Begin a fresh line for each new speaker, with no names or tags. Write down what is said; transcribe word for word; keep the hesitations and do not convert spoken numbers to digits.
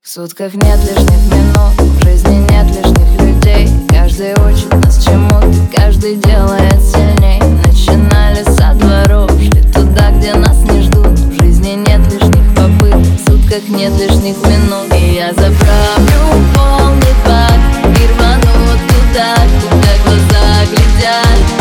В сутках нет лишних минут, в жизни нет лишних людей. Каждый учит нас чему-то, каждый делает сильней. Начинали со дворов, шли туда, где нас не ждут. В жизни нет лишних попыток, в сутках нет лишних минут. И я заправлю полный бак и рвану туда, куда глаза глядят.